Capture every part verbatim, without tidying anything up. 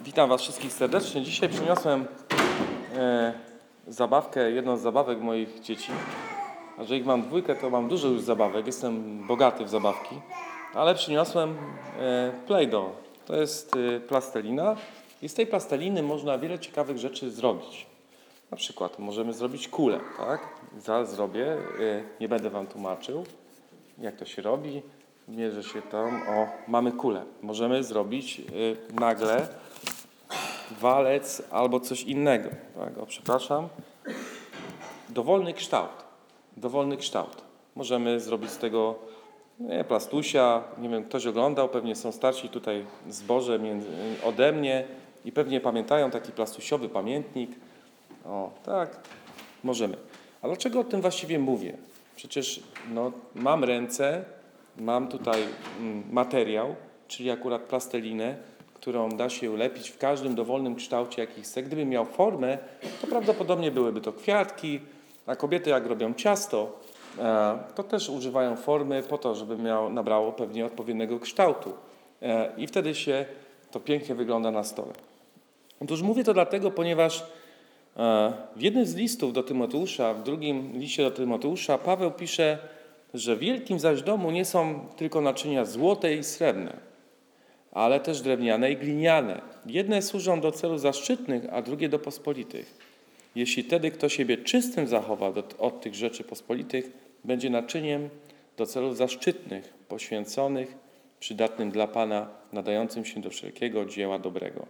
Witam Was wszystkich serdecznie. Dzisiaj przyniosłem e, zabawkę, jedną z zabawek moich dzieci. A że ich mam dwójkę, to mam dużo już zabawek. Jestem bogaty w zabawki. Ale przyniosłem e, Play-Doh. To jest e, plastelina i z tej plasteliny można wiele ciekawych rzeczy zrobić. Na przykład możemy zrobić kulę, tak? Zaraz zrobię. E, nie będę Wam tłumaczył, jak to się robi. Mierzę się tam. O, mamy kulę. Możemy zrobić e, nagle walec albo coś innego. Tak? O, przepraszam. Dowolny kształt. Dowolny kształt. Możemy zrobić z tego nie, plastusia. Nie wiem, ktoś oglądał, pewnie są starsi tutaj zboże między, ode mnie i pewnie pamiętają taki plastusiowy pamiętnik. O, tak, możemy. A dlaczego o tym właściwie mówię? Przecież no, mam ręce, mam tutaj mm, materiał, czyli akurat plastelinę, którą da się ulepić w każdym dowolnym kształcie, jaki chce. Gdybym miał formę, to prawdopodobnie byłyby to kwiatki, a kobiety jak robią ciasto, to też używają formy po to, żeby miało, nabrało pewnie odpowiedniego kształtu. I wtedy się to pięknie wygląda na stole. Otóż mówię to dlatego, ponieważ w jednym z listów do Tymoteusza, w drugim liście do Tymoteusza, Paweł pisze, że w wielkim zaś domu nie są tylko naczynia złote i srebrne, ale też drewniane i gliniane. Jedne służą do celów zaszczytnych, a drugie do pospolitych. Jeśli tedy kto siebie czystym zachowa do, od tych rzeczy pospolitych, będzie naczyniem do celów zaszczytnych, poświęconych, przydatnym dla Pana, nadającym się do wszelkiego dzieła dobrego.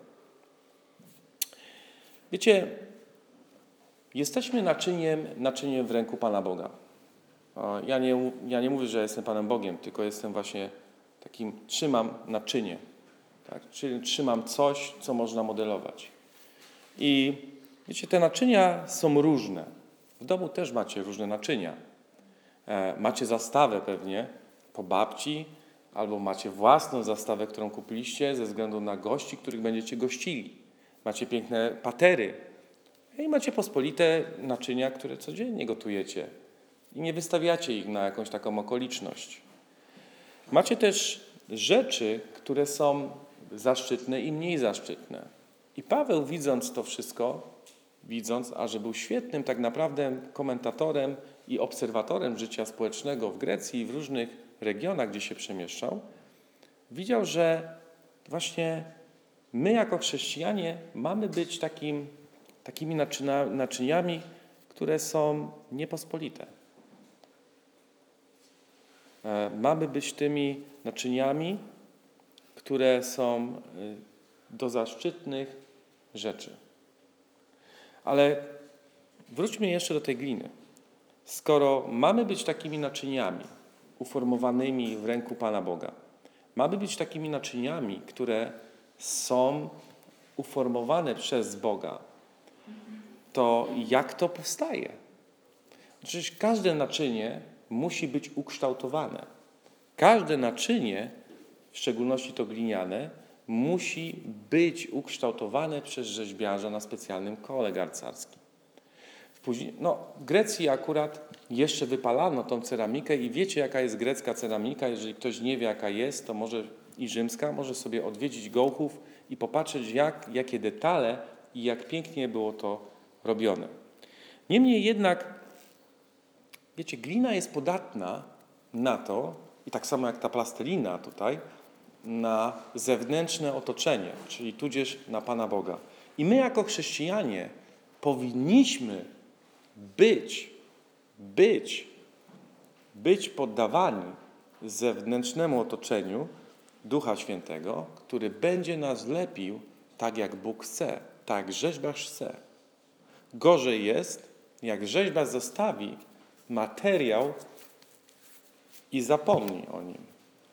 Wiecie, jesteśmy naczyniem, naczyniem w ręku Pana Boga. Ja nie, ja nie mówię, że jestem Panem Bogiem, tylko jestem właśnie takim, trzymam naczynie. Tak? Czyli trzymam coś, co można modelować. I wiecie, te naczynia są różne. W domu też macie różne naczynia. E, macie zastawę pewnie po babci, albo macie własną zastawę, którą kupiliście ze względu na gości, których będziecie gościli. Macie piękne patery. I macie pospolite naczynia, które codziennie gotujecie. I nie wystawiacie ich na jakąś taką okoliczność. Macie też rzeczy, które są zaszczytne i mniej zaszczytne. I Paweł, widząc to wszystko, widząc, a że był świetnym tak naprawdę komentatorem i obserwatorem życia społecznego w Grecji i w różnych regionach, gdzie się przemieszczał, widział, że właśnie my jako chrześcijanie mamy być takim, takimi naczyna, naczyniami, które są niepospolite. E, mamy być tymi naczyniami, które są do zaszczytnych rzeczy. Ale wróćmy jeszcze do tej gliny. Skoro mamy być takimi naczyniami uformowanymi w ręku Pana Boga, mamy być takimi naczyniami, które są uformowane przez Boga, to jak to powstaje? Przecież każde naczynie musi być ukształtowane. Każde naczynie, w szczególności to gliniane, musi być ukształtowane przez rzeźbiarza na specjalnym kole garcarskim. Później, no, w Grecji akurat jeszcze wypalano tą ceramikę i wiecie, jaka jest grecka ceramika. Jeżeli ktoś nie wie, jaka jest, to może i rzymska, może sobie odwiedzić Gołchów i popatrzeć, jak, jakie detale i jak pięknie było to robione. Niemniej jednak, wiecie, glina jest podatna na to, i tak samo jak ta plastelina tutaj, na zewnętrzne otoczenie, czyli tudzież na Pana Boga. I my jako chrześcijanie powinniśmy być, być, być poddawani zewnętrznemu otoczeniu Ducha Świętego, który będzie nas lepił tak, jak Bóg chce, tak jak rzeźbiarz chce. Gorzej jest, jak rzeźbiarz zostawi materiał i zapomni o nim.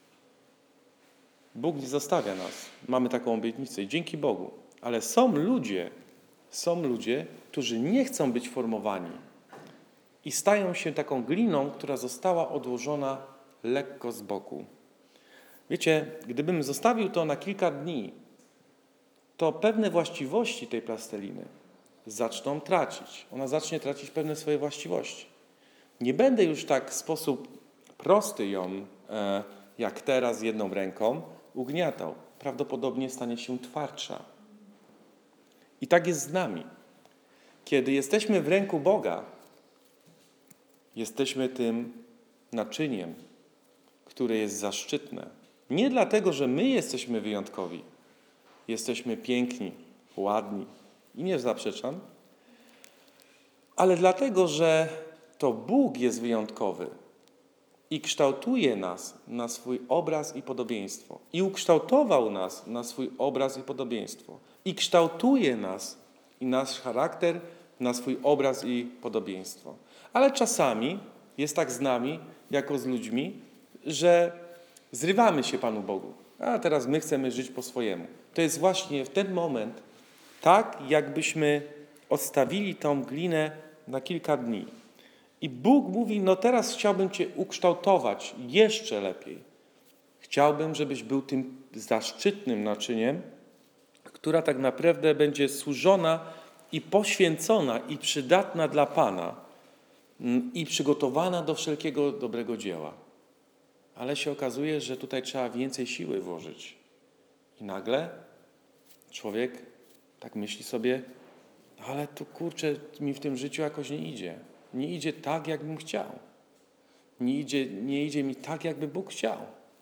Bóg nie zostawia nas. Mamy taką obietnicę i dzięki Bogu. Ale są ludzie, są ludzie, którzy nie chcą być formowani i stają się taką gliną, która została odłożona lekko z boku. Wiecie, gdybym zostawił to na kilka dni, to pewne właściwości tej plasteliny zaczną tracić. Ona zacznie tracić pewne swoje właściwości. Nie będę już tak w sposób prosty ją, e, jak teraz jedną ręką, ugniatał. Prawdopodobnie stanie się twardsza. I tak jest z nami. Kiedy jesteśmy w ręku Boga, jesteśmy tym naczyniem, które jest zaszczytne. Nie dlatego, że my jesteśmy wyjątkowi. Jesteśmy piękni, ładni i nie zaprzeczam, ale dlatego, że to Bóg jest wyjątkowy i kształtuje nas na swój obraz i podobieństwo. I ukształtował nas na swój obraz i podobieństwo. I kształtuje nas i nasz charakter na swój obraz i podobieństwo. Ale czasami jest tak z nami, jako z ludźmi, że zrywamy się Panu Bogu. A teraz my chcemy żyć po swojemu. To jest właśnie w ten moment tak, jakbyśmy odstawili tą glinę na kilka dni. I Bóg mówi, no teraz chciałbym Cię ukształtować jeszcze lepiej. Chciałbym, żebyś był tym zaszczytnym naczyniem, która tak naprawdę będzie służona i poświęcona i przydatna dla Pana i przygotowana do wszelkiego dobrego dzieła. Ale się okazuje, że tutaj trzeba więcej siły włożyć. I nagle człowiek tak myśli sobie, ale tu kurczę, mi w tym życiu jakoś nie idzie. Nie idzie tak, jakbym chciał. Nie idzie, nie idzie mi tak, jakby Bóg chciał.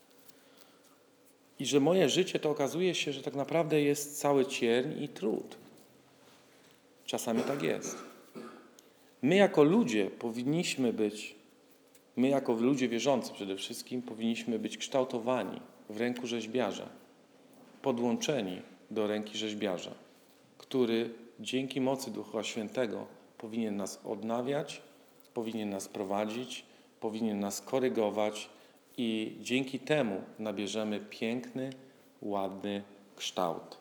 I że moje życie to okazuje się, że tak naprawdę jest cały cierń i trud. Czasami tak jest. My jako ludzie powinniśmy być, my jako ludzie wierzący przede wszystkim, powinniśmy być kształtowani w ręku rzeźbiarza, podłączeni do ręki rzeźbiarza, który dzięki mocy Ducha Świętego powinien nas odnawiać, powinien nas prowadzić, powinien nas korygować i dzięki temu nabierzemy piękny, ładny kształt.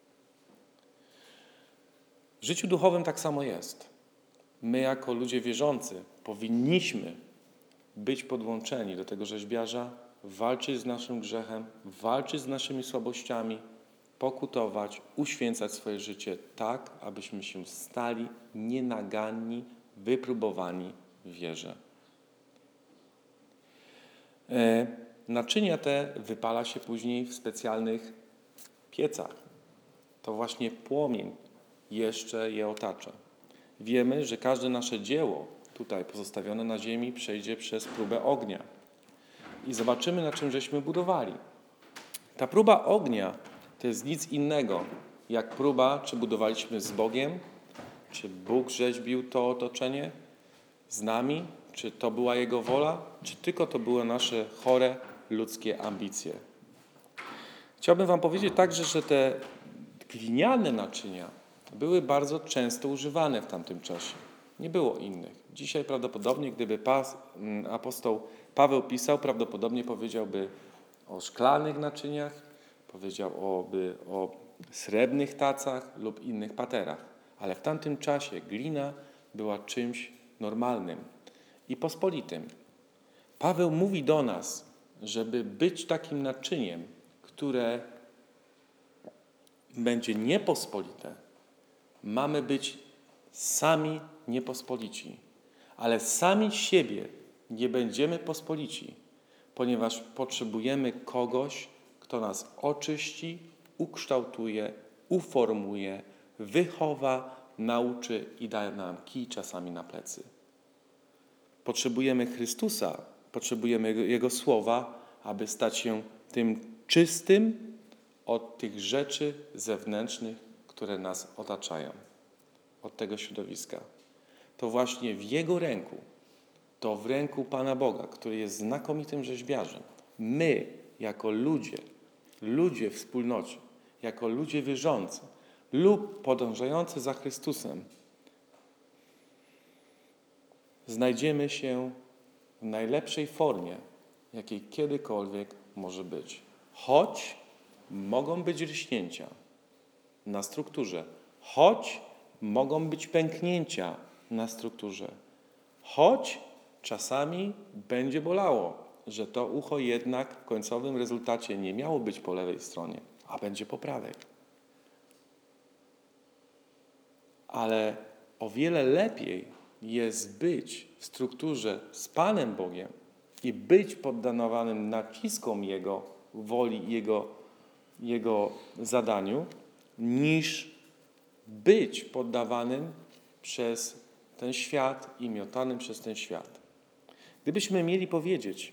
W życiu duchowym tak samo jest. My jako ludzie wierzący powinniśmy być podłączeni do tego rzeźbiarza, walczyć z naszym grzechem, walczyć z naszymi słabościami, pokutować, uświęcać swoje życie tak, abyśmy się stali nienaganni, wypróbowani w wierze. E, naczynia te wypala się później w specjalnych piecach. To właśnie płomień jeszcze je otacza. Wiemy, że każde nasze dzieło tutaj pozostawione na ziemi przejdzie przez próbę ognia. I zobaczymy, na czym żeśmy budowali. Ta próba ognia to jest nic innego, jak próba, czy budowaliśmy z Bogiem, czy Bóg rzeźbił to otoczenie z nami, czy to była Jego wola, czy tylko to były nasze chore, ludzkie ambicje. Chciałbym wam powiedzieć także, że te gliniane naczynia były bardzo często używane w tamtym czasie. Nie było innych. Dzisiaj prawdopodobnie, gdyby pas, apostoł Paweł pisał, prawdopodobnie powiedziałby o szklanych naczyniach, powiedziałby o srebrnych tacach lub innych paterach. Ale w tamtym czasie glina była czymś normalnym i pospolitym. Paweł mówi do nas, żeby być takim naczyniem, które będzie niepospolite. Mamy być sami niepospolici, ale sami siebie nie będziemy pospolici, ponieważ potrzebujemy kogoś, kto nas oczyści, ukształtuje, uformuje, wychowa, nauczy i da nam kij czasami na plecy. Potrzebujemy Chrystusa, potrzebujemy Jego Słowa, aby stać się tym czystym od tych rzeczy zewnętrznych, które nas otaczają, od tego środowiska. To właśnie w Jego ręku, to w ręku Pana Boga, który jest znakomitym rzeźbiarzem. My, jako ludzie, ludzie w wspólnocie, jako ludzie wierzący lub podążający za Chrystusem, znajdziemy się w najlepszej formie, jakiej kiedykolwiek może być. Choć mogą być ryśnięcia na strukturze, choć mogą być pęknięcia na strukturze, choć czasami będzie bolało, że to ucho jednak w końcowym rezultacie nie miało być po lewej stronie, a będzie po prawej. Ale o wiele lepiej jest być w strukturze z Panem Bogiem i być poddanowanym naciskom Jego woli i Jego, Jego zadaniu, niż być poddawanym przez ten świat i miotanym przez ten świat. Gdybyśmy mieli powiedzieć,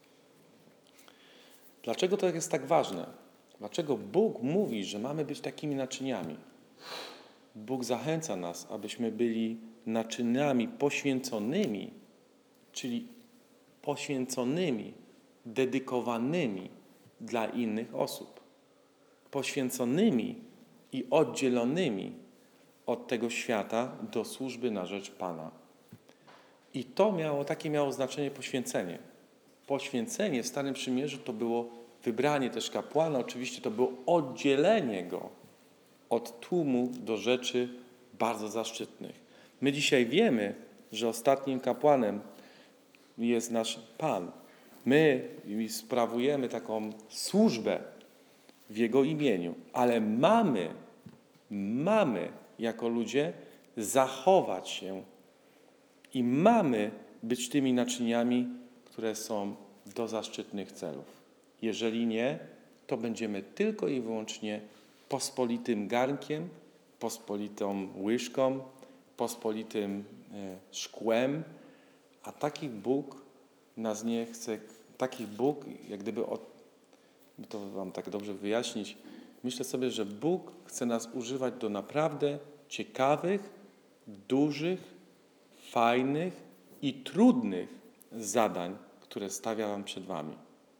dlaczego to jest tak ważne? Dlaczego Bóg mówi, że mamy być takimi naczyniami? Bóg zachęca nas, abyśmy byli naczyniami poświęconymi, czyli poświęconymi, dedykowanymi dla innych osób. Poświęconymi i oddzielonymi od tego świata do służby na rzecz Pana. I to miało, takie miało znaczenie poświęcenie. Poświęcenie w Starym Przymierzu to było wybranie też kapłana, oczywiście to było oddzielenie go od tłumu do rzeczy bardzo zaszczytnych. My dzisiaj wiemy, że ostatnim kapłanem jest nasz Pan. My sprawujemy taką służbę w Jego imieniu, ale mamy, mamy jako ludzie zachować się i mamy być tymi naczyniami, które są do zaszczytnych celów. Jeżeli nie, to będziemy tylko i wyłącznie pospolitym garnkiem, pospolitą łyżką, pospolitym e, szkłem, a taki Bóg nas nie chce, taki Bóg, jak gdyby, od, to wam tak dobrze wyjaśnić, myślę sobie, że Bóg chce nas używać do naprawdę ciekawych, dużych, fajnych i trudnych zadań, które stawia wam przed wami.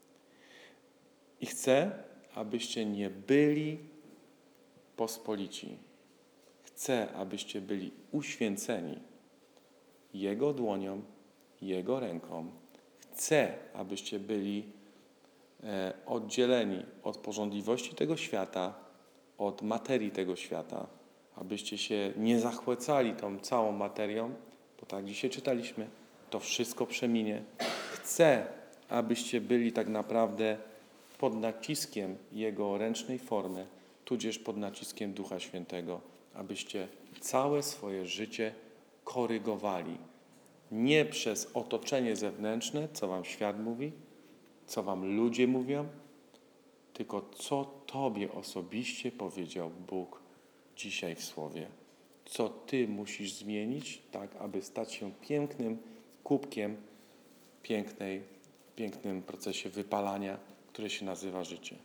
I chce, abyście nie byli pospolici. Chce, abyście byli uświęceni Jego dłonią, Jego ręką. Chce, abyście byli e, oddzieleni od pożądliwości tego świata, od materii tego świata, abyście się nie zachwycali tą całą materią, bo tak dzisiaj czytaliśmy, to wszystko przeminie. Chce, abyście byli tak naprawdę pod naciskiem Jego ręcznej formy, tudzież pod naciskiem Ducha Świętego, abyście całe swoje życie korygowali. Nie przez otoczenie zewnętrzne, co wam świat mówi, co wam ludzie mówią, tylko co tobie osobiście powiedział Bóg dzisiaj w Słowie. Co ty musisz zmienić, tak aby stać się pięknym kubkiem pięknej, pięknym procesie wypalania, które się nazywa życie.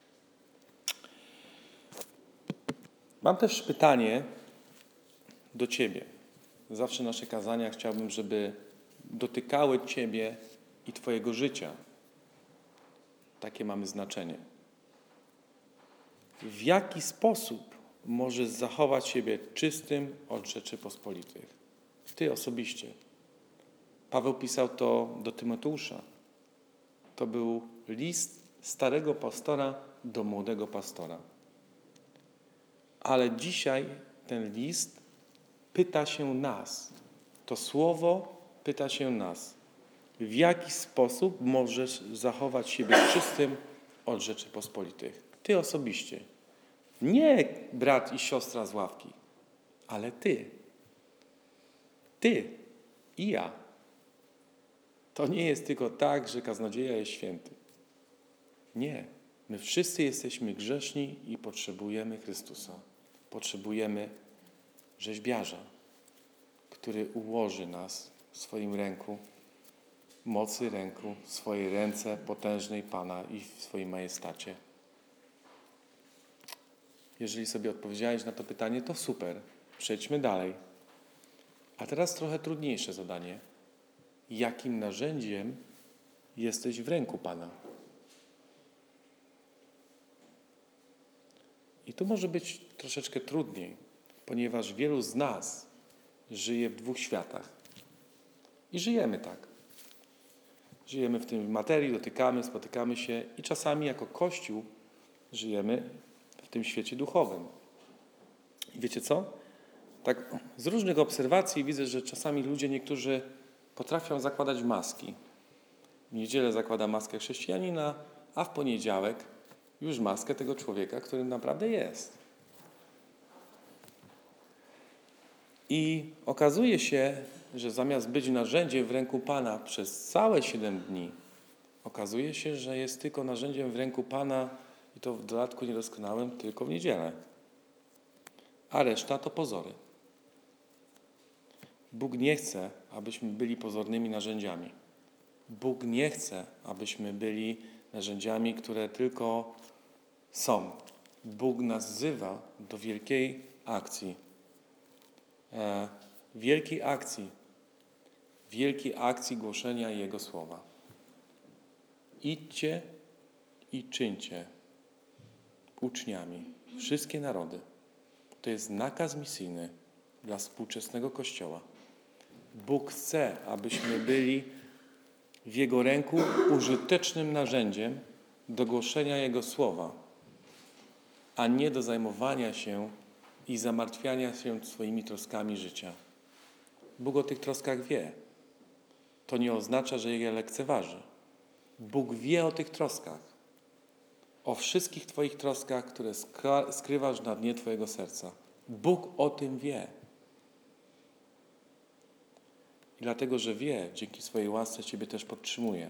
Mam też pytanie do ciebie. Zawsze nasze kazania chciałbym, żeby dotykały ciebie i twojego życia. Takie mamy znaczenie. W jaki sposób możesz zachować siebie czystym od rzeczy pospolitych? Ty osobiście. Paweł pisał to do Tymoteusza. To był list starego pastora do młodego pastora. Ale dzisiaj ten list pyta się nas. To słowo pyta się nas. W jaki sposób możesz zachować siebie czystym od rzeczy pospolitych? Ty osobiście. Nie brat i siostra z ławki, ale ty. Ty i ja. To nie jest tylko tak, że kaznodzieja jest święty. Nie. My wszyscy jesteśmy grzeszni i potrzebujemy Chrystusa. Potrzebujemy rzeźbiarza, który ułoży nas w swoim ręku, mocy ręku, w swojej ręce potężnej Pana i w swoim majestacie. Jeżeli sobie odpowiedziałeś na to pytanie, to super. Przejdźmy dalej. A teraz trochę trudniejsze zadanie. Jakim narzędziem jesteś w ręku Pana? I tu może być troszeczkę trudniej, ponieważ wielu z nas żyje w dwóch światach. I żyjemy tak. Żyjemy w tym materii, dotykamy, spotykamy się i czasami jako Kościół żyjemy w tym świecie duchowym. I wiecie co? Tak z różnych obserwacji widzę, że czasami ludzie niektórzy potrafią zakładać maski. W niedzielę zakłada maskę chrześcijanina, a w poniedziałek już maskę tego człowieka, którym naprawdę jest. I okazuje się, że zamiast być narzędziem w ręku Pana przez całe siedem dni, okazuje się, że jest tylko narzędziem w ręku Pana i to w dodatku niedoskonałym tylko w niedzielę. a reszta to pozory. Bóg nie chce, abyśmy byli pozornymi narzędziami. Bóg nie chce, abyśmy byli narzędziami, które tylko są. Bóg nas wzywa do wielkiej akcji. E, wielkiej akcji. Wielkiej akcji głoszenia Jego słowa. Idźcie i czyńcie uczniami wszystkie narody. To jest nakaz misyjny dla współczesnego Kościoła. Bóg chce, abyśmy byli w Jego ręku użytecznym narzędziem do głoszenia Jego słowa, a nie do zajmowania się i zamartwiania się swoimi troskami życia. Bóg o tych troskach wie. To nie oznacza, że je lekceważy. Bóg wie o tych troskach. O wszystkich Twoich troskach, które skrywasz na dnie Twojego serca. Bóg o tym wie. I dlatego, że wie, dzięki swojej łasce Ciebie też podtrzymuje.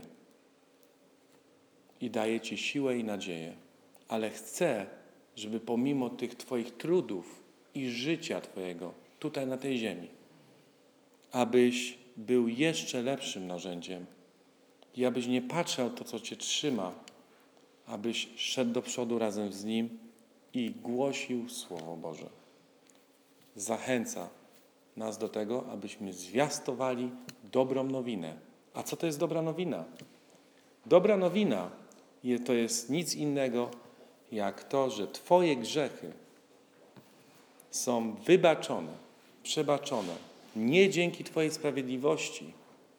I daje Ci siłę i nadzieję. Ale chce, żeby pomimo tych Twoich trudów i życia Twojego, tutaj na tej ziemi, abyś był jeszcze lepszym narzędziem i abyś nie patrzył to, co Cię trzyma, abyś szedł do przodu razem z Nim i głosił Słowo Boże. Zachęca nas do tego, abyśmy zwiastowali dobrą nowinę. A co to jest dobra nowina? Dobra nowina to jest nic innego, jak to, że Twoje grzechy są wybaczone, przebaczone. Nie dzięki Twojej sprawiedliwości,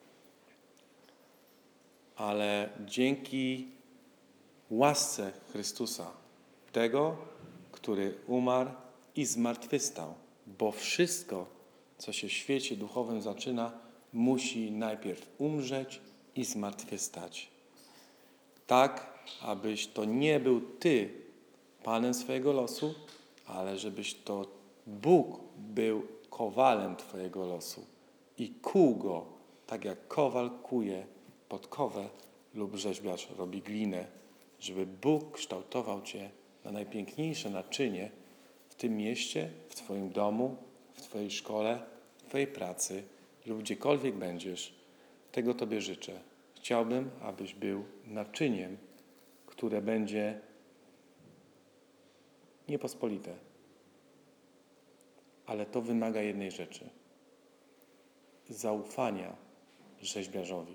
ale dzięki łasce Chrystusa, tego, który umarł i zmartwychwstał. Bo wszystko, co się w świecie duchowym zaczyna, musi najpierw umrzeć i zmartwychwstać. Tak, abyś to nie był Ty Panem swojego losu, ale żebyś to Bóg był kowalem Twojego losu i kuł go, tak jak kowal kuje podkowę lub rzeźbiarz robi glinę, żeby Bóg kształtował Cię na najpiękniejsze naczynie w tym mieście, w Twoim domu, w Twojej szkole, w Twojej pracy lub gdziekolwiek będziesz. Tego Tobie życzę. Chciałbym, abyś był naczyniem, które będzie niepospolite. Ale to wymaga jednej rzeczy. Zaufania rzeźbiarzowi.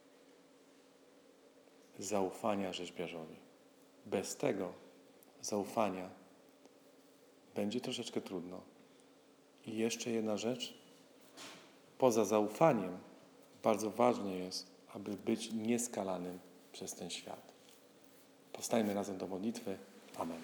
Zaufania rzeźbiarzowi. Bez tego zaufania będzie troszeczkę trudno. I jeszcze jedna rzecz. Poza zaufaniem bardzo ważne jest, aby być nieskalanym przez ten świat. Powstajmy razem do modlitwy. Amen.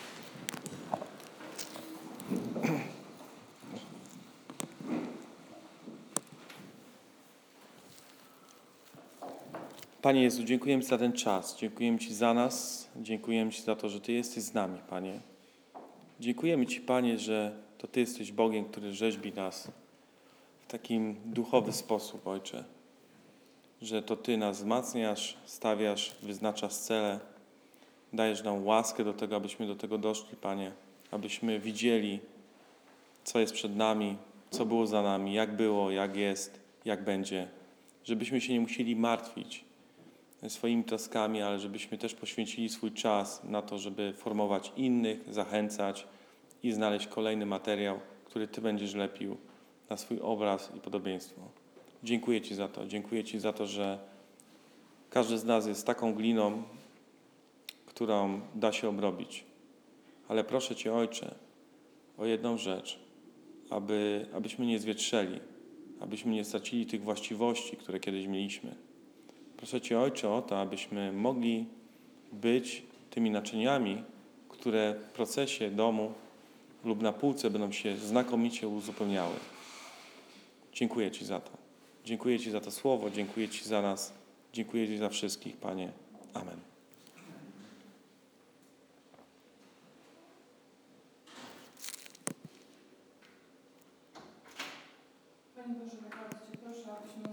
Panie Jezu, dziękujemy Ci za ten czas. Dziękujemy Ci za nas. Dziękujemy Ci za to, że Ty jesteś z nami, Panie. Dziękujemy Ci, Panie, że to Ty jesteś Bogiem, który rzeźbi nas w takim duchowy sposób, Ojcze. Że to Ty nas wzmacniasz, stawiasz, wyznaczasz cele. Dajesz nam łaskę do tego, abyśmy do tego doszli, Panie. Abyśmy widzieli, co jest przed nami, co było za nami, jak było, jak jest, jak będzie. Żebyśmy się nie musieli martwić swoimi troskami, ale żebyśmy też poświęcili swój czas na to, żeby formować innych, zachęcać i znaleźć kolejny materiał, który Ty będziesz lepił na swój obraz i podobieństwo. Dziękuję Ci za to. Dziękuję Ci za to, że każdy z nas jest taką gliną, którą da się obrobić. Ale proszę Cię, Ojcze, o jedną rzecz, aby, abyśmy nie zwietrzeli, abyśmy nie stracili tych właściwości, które kiedyś mieliśmy. Proszę Cię, Ojcze, o to, abyśmy mogli być tymi naczyniami, które w procesie domu lub na półce będą się znakomicie uzupełniały. Dziękuję Ci za to. Dziękuję Ci za to słowo, dziękuję Ci za nas, dziękuję Ci za wszystkich, Panie. Amen. Panie Boże, naprawdę Cię proszę, abyśmy